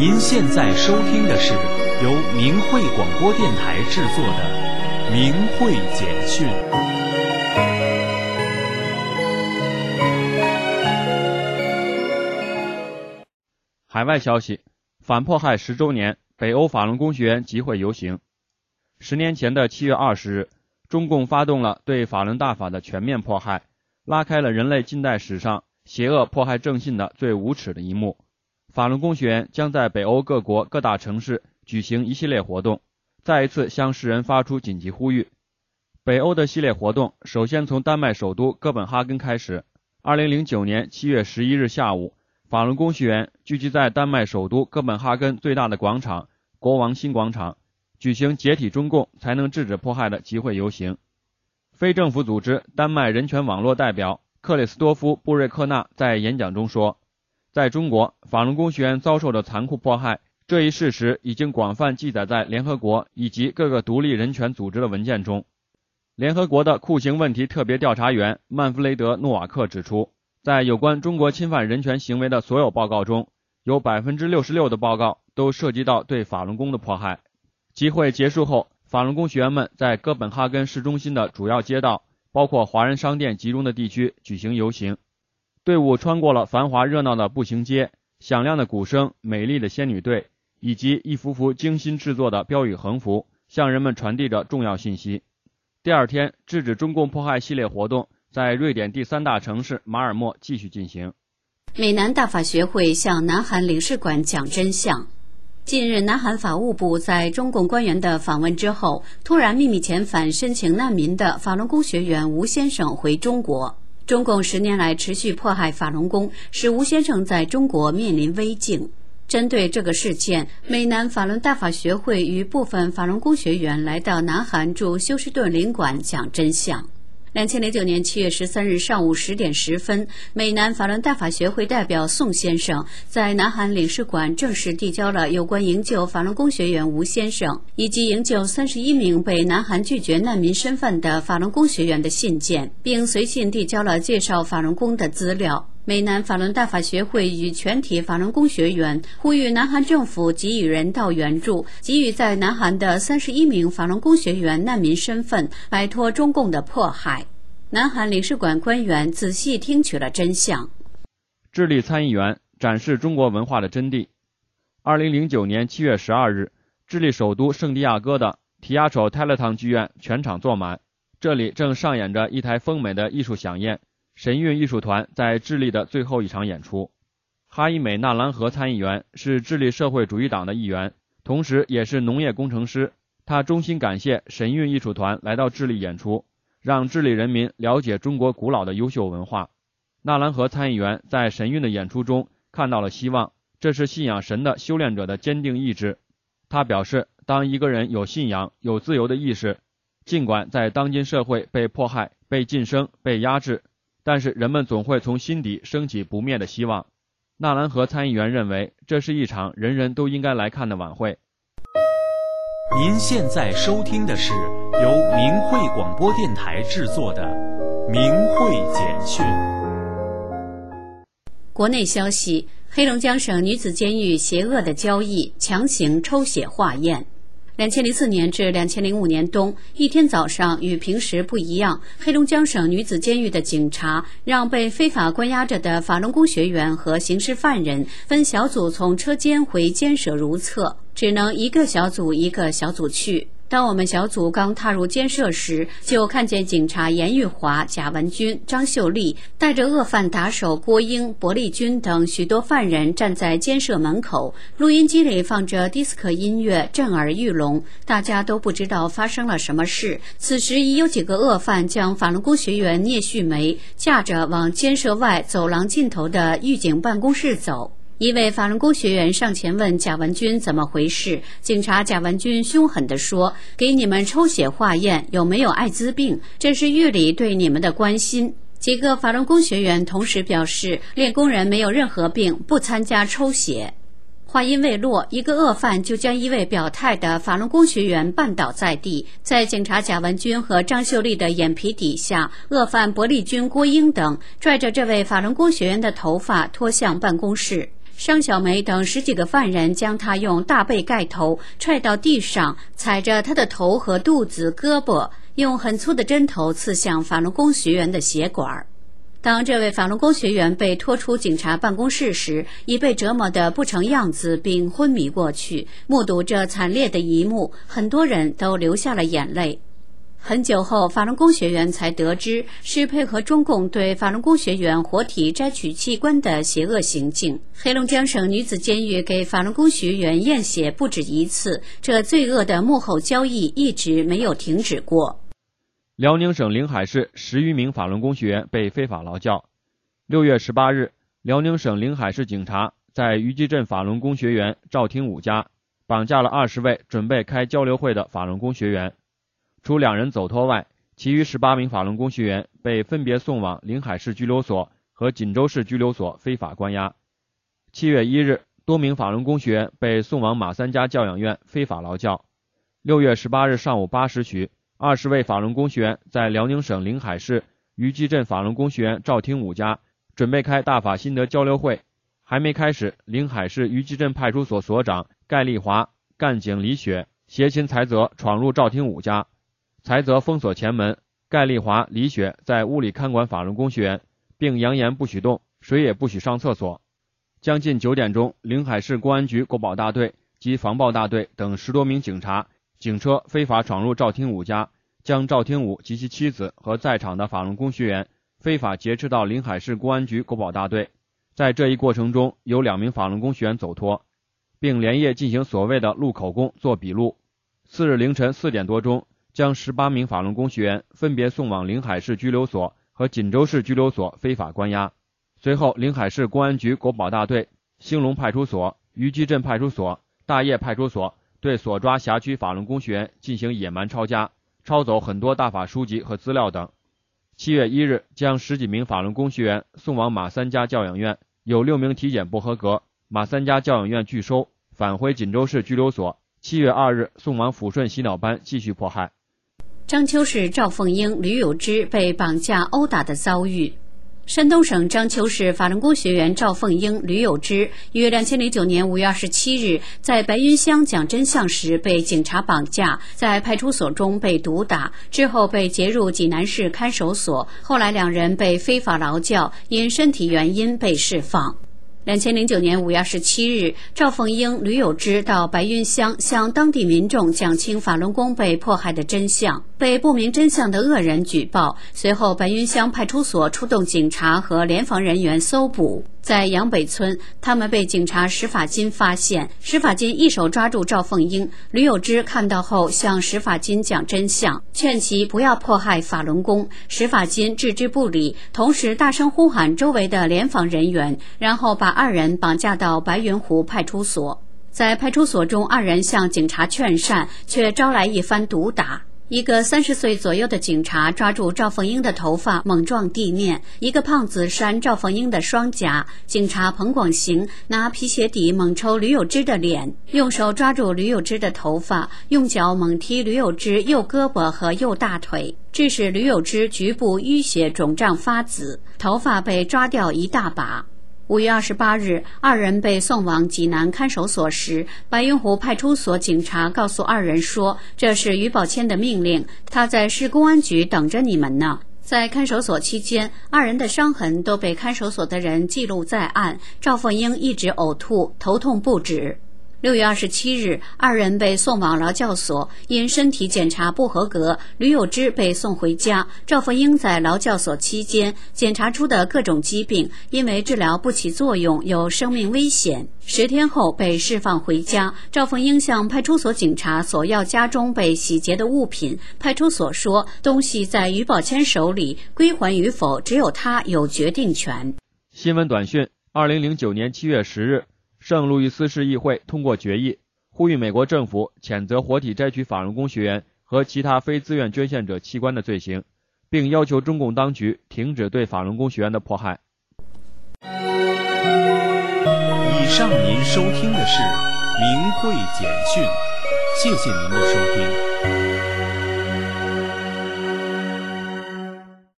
您现在收听的是由明慧广播电台制作的明慧简讯。 海外消息，反迫害10周年，北欧法轮功学员集会游行。10年前的7月20日，中共发动了对法轮大法的全面迫害，拉开了人类近代史上邪恶迫害正信的最无耻的一幕。法轮功学员将在北欧各国各大城市举行一系列活动，再一次向世人发出紧急呼吁。北欧的系列活动首先从丹麦首都哥本哈根开始。2009年7月11日下午，法轮功学员聚集在丹麦首都哥本哈根最大的广场国王新广场，举行解体中共才能制止迫害的集会游行。非政府组织丹麦人权网络代表克里斯多夫·布瑞克纳在演讲中说，在中国，法轮功学员遭受的残酷迫害，这一事实已经广泛记载在联合国以及各个独立人权组织的文件中。联合国的酷刑问题特别调查员曼弗雷德·诺瓦克指出，在有关中国侵犯人权行为的所有报告中，有 66% 的报告都涉及到对法轮功的迫害。集会结束后，法轮功学员们在哥本哈根市中心的主要街道，包括华人商店集中的地区举行游行。队伍穿过了繁华热闹的步行街，响亮的鼓声、美丽的仙女队，以及一幅幅精心制作的标语横幅，向人们传递着重要信息。第二天，制止中共迫害系列活动在瑞典第3大城市马尔默继续进行。 美南大法学会向南韩领事馆讲真相。近日，南韩法务部在中共官员的访问之后，突然秘密遣返申请难民的法轮功学员吴先生回中国。中共10年来持续迫害法轮功，使吴先生在中国面临危境。针对这个事件，美南法轮大法学会与部分法轮功学员来到南韩驻休斯顿领馆讲真相。2009年7月13日上午10点10分，美南法轮大法学会代表宋先生在南韩领事馆正式递交了有关营救法轮功学员吴先生以及营救31名被南韩拒绝难民身份的法轮功学员的信件，并随信递交了介绍法轮功的资料。美南法轮大法学会与全体法轮功学员呼吁南韩政府给予人道援助，给予在南韩的31名法轮功学员难民身份，摆脱中共的迫害。南韩领事馆官员仔细听取了真相。 智利参议员展示中国文化的真谛。2009年7月12日，智利首都圣地亚哥的提亚丑泰勒堂剧院全场坐满，这里正上演着一台丰美的艺术飨宴。神韵艺术团在智利的最后一场演出。哈伊美·纳兰河参议员是智利社会主义党的议员，同时也是农业工程师。他衷心感谢神韵艺术团来到智利演出，让智利人民了解中国古老的优秀文化。纳兰河参议员在神韵的演出中看到了希望，这是信仰神的修炼者的坚定意志。他表示，当一个人有信仰、有自由的意识，尽管在当今社会被迫害、被晋升、被压制，但是人们总会从心底升起不灭的希望。纳兰河参议员认为，这是一场人人都应该来看的晚会。 您现在收听的是由明慧广播电台制作的明慧简讯。 国内消息，黑龙江省女子监狱邪恶的交易，强行抽血化验。2004年至2005年冬，一天早上与平时不一样，黑龙江省女子监狱的警察让被非法关押着的法轮功学员和刑事犯人分小组从车间回监舍如厕，只能一个小组一个小组去。当我们小组刚踏入监舍时，就看见警察严玉华、贾文军、张秀丽带着恶犯打手郭英、薄利军等许多犯人站在监舍门口，录音机里放着迪斯科音乐，震耳欲聋。大家都不知道发生了什么事。此时已有几个恶犯将法轮功学员聂旭梅架着往监舍外走廊尽头的狱警办公室走。一位法轮功学员上前问贾文军怎么回事，警察贾文军凶狠地说，给你们抽血化验有没有艾滋病，这是狱里对你们的关心。几个法轮功学员同时表示，练功人没有任何病，不参加抽血。话音未落，一个恶犯就将一位表态的法轮功学员绊倒在地，在警察贾文军和张秀丽的眼皮底下，恶犯薄利军、郭英等拽着这位法轮功学员的头发拖向办公室。 商小梅等10几个犯人将他用大被盖头，踹到地上，踩着他的头和肚子、胳膊，用很粗的针头刺向法轮功学员的血管。当这位法轮功学员被拖出警察办公室时，已被折磨得不成样子，并昏迷过去。目睹这惨烈的一幕，很多人都流下了眼泪。很久后，法轮功学员才得知是配合中共对法轮功学员活体摘取器官的邪恶行径。黑龙江省女子监狱给法轮功学员验血不止一次，这罪恶的幕后交易一直没有停止过。 辽宁省临海市10余名法轮功学员被非法劳教。6月18日，辽宁省临海市警察在虞集镇法轮功学员赵廷武家绑架了20位准备开交流会的法轮功学员。除2人走脱外，其余18名法轮功学员被分别送往临海市拘留所和锦州市拘留所非法关押。7月1日，多名法轮功学员被送往马三家教养院非法劳教。6月18日上午8时许，20位法轮功学员在辽宁省临海市虞集镇法轮功学员赵廷武家准备开大法心得交流会，还没开始，临海市虞集镇派出所所长盖丽华、干警李雪携亲才泽闯入赵廷武家，才泽封锁前门，盖丽华、李雪在屋里看管法轮功学员，并扬言不许动，谁也不许上厕所。将近9点钟，临海市公安局国保大队及防暴大队等10多名警察警车非法闯入赵廷武家，将赵廷武及其妻子和在场的法轮功学员非法劫持到临海市公安局国保大队。在这一过程中，有2名法轮功学员走脱，并连夜进行所谓的录口供、做笔录。4日凌晨4点多钟，将18名法轮功学员分别送往临海市拘留所和锦州市拘留所非法关押。随后，临海市公安局国保大队、兴隆派出所、虞集镇派出所、大业派出所对所抓辖区法轮功学员进行野蛮抄家，抄走很多大法书籍和资料等。7月1日，将10几名法轮功学员送往马三家教养院，有6名体检不合格，马三家教养院拒收，返回锦州市拘留所。7月2日，送往抚顺洗脑班继续迫害。 章丘市赵凤英、吕有芝被绑架殴打的遭遇。山东省章丘市法轮功学员赵凤英、吕有芝于2009年5月27日在白云乡讲真相时被警察绑架，在派出所中被毒打，之后被劫入济南市看守所，后来2人被非法劳教，因身体原因被释放。2009年5月27日，赵凤英、吕有芝到白云乡向当地民众讲清法轮功被迫害的真相，被不明真相的恶人举报。随后，白云乡派出所出动警察和联防人员搜捕。在杨北村，他们被警察石法金发现，石法金一手抓住赵凤英，吕有芝看到后向石法金讲真相，劝其不要迫害法轮功。石法金置之不理，同时大声呼喊周围的联防人员，然后把2人绑架到白云湖派出所。在派出所中，2人向警察劝善，却招来一番毒打。一个30岁左右的警察抓住赵凤英的头发猛撞地面，一个胖子扇赵凤英的双颊，警察彭广行拿皮鞋底猛抽吕有芝的脸，用手抓住吕有芝的头发，用脚猛踢吕有芝右胳膊和右大腿，致使吕有芝局部淤血肿胀发紫，头发被抓掉一大把。5月28日，2人被送往济南看守所时，白云湖派出所警察告诉2人说，这是于宝谦的命令，他在市公安局等着你们呢。在看守所期间，2人的伤痕都被看守所的人记录在案。赵凤英一直呕吐，头痛不止。6月27日，2人被送往劳教所，因身体检查不合格，吕有芝被送回家。赵凤英在劳教所期间检查出的各种疾病，因为治疗不起作用，有生命危险。10天后被释放回家。赵凤英向派出所警察索要家中被洗劫的物品，派出所说东西在于宝谦手里，归还与否只有他有决定权。 新闻短讯：2009年7月10日。圣路易斯市议会通过决议，呼吁美国政府谴责活体摘取法轮功学员和其他非自愿捐献者器官的罪行，并要求中共当局停止对法轮功学员的迫害。 以上您收听的是明慧简讯，谢谢您的收听。